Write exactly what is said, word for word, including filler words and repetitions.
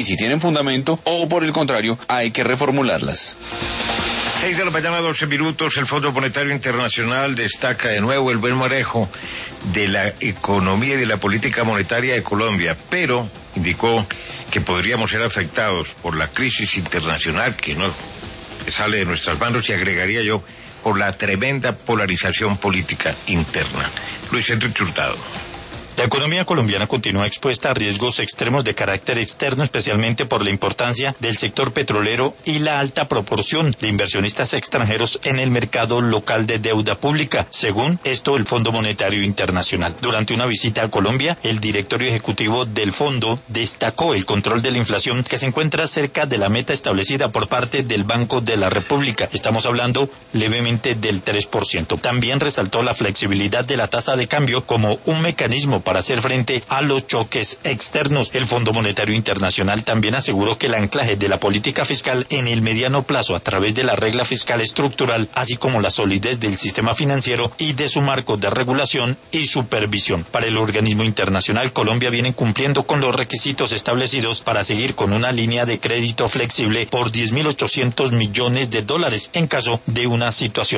y si tienen fundamento o por el contrario hay que reformularlas. Seis de la mañana, doce minutos. El Fondo Monetario Internacional destaca de nuevo el buen manejo de la economía y de la política monetaria de Colombia, pero indicó que podríamos ser afectados por la crisis internacional que no sale de nuestras manos, y agregaría yo, por la tremenda polarización política interna. Luis Enrique Hurtado. La economía colombiana continúa expuesta a riesgos extremos de carácter externo, especialmente por la importancia del sector petrolero y la alta proporción de inversionistas extranjeros en el mercado local de deuda pública, según esto el Fondo Monetario Internacional. Durante una visita a Colombia, el directorio ejecutivo del fondo destacó el control de la inflación, que se encuentra cerca de la meta establecida por parte del Banco de la República. Estamos hablando levemente del tres por ciento. También resaltó la flexibilidad de la tasa de cambio como un mecanismo para hacer frente a los choques externos. El Fondo Monetario Internacional también aseguró que el anclaje de la política fiscal en el mediano plazo a través de la regla fiscal estructural, así como la solidez del sistema financiero y de su marco de regulación y supervisión. Para el organismo internacional, Colombia viene cumpliendo con los requisitos establecidos para seguir con una línea de crédito flexible por diez mil ochocientos millones de dólares en caso de una situación